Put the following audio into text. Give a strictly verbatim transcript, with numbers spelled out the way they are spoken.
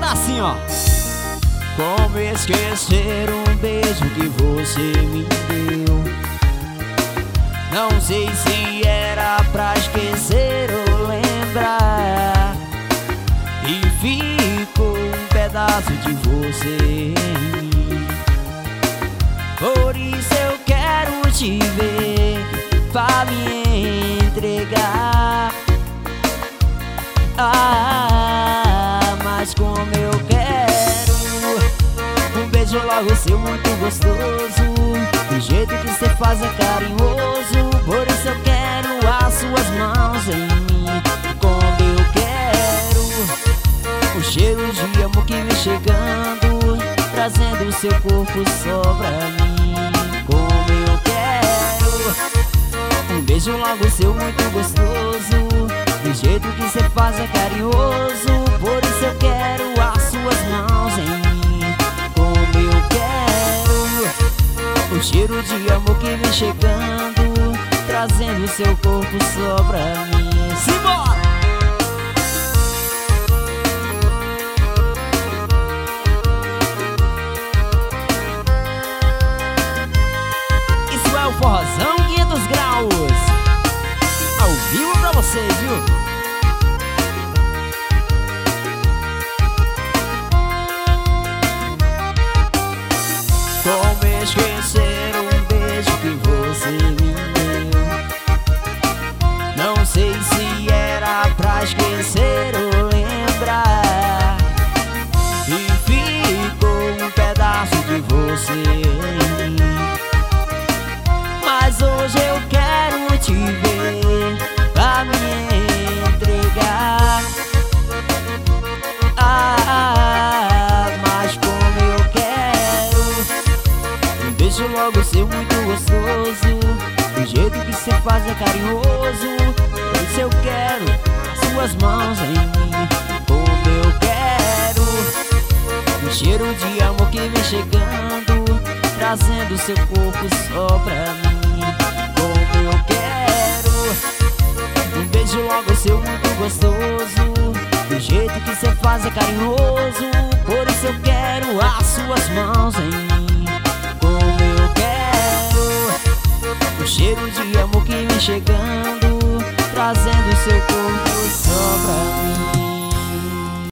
assim, ó. Como esquecer um beijo que você me deu? Não sei se era pra esquecer ou lembrar, e ficou um pedaço de você em mim. Por isso eu quero te ver, pra me entregar. Ah, mas como eu quero um beijo logo seu muito gostoso, do jeito que cê faz é carinhoso. Por isso eu quero as suas mãos em mim. Como eu quero o cheiro de amor que vem chegando, trazendo o seu corpo só pra mim. Como eu quero um beijo logo seu muito gostoso, do jeito que cê faz é carinhoso. Por isso eu quero as suas mãos em mim. Como eu quero o cheiro de amor que vem chegando, trazendo o seu corpo só pra mim. Simbora! Isso é o Forrozão quinhentos graus, ao vivo pra vocês, viu? Como esquecer um beijo que você me deu? Não sei se era pra esquecer ou lembrar, e ficou um pedaço de você em mim. Mas hoje eu quero te ver, pra me entregar. Ah, mas como eu quero um beijo logo seu muito gostoso, do jeito que cê faz é carinhoso. Por isso eu quero as suas mãos em mim. Como eu quero o cheiro de amor que vem chegando, trazendo seu corpo só pra mim. Como eu quero um beijo logo seu muito gostoso, do jeito que cê faz é carinhoso. Por isso eu quero as suas mãos em mim. Como eu quero o cheiro de amor que vem chegando, trazendo seu corpo só pra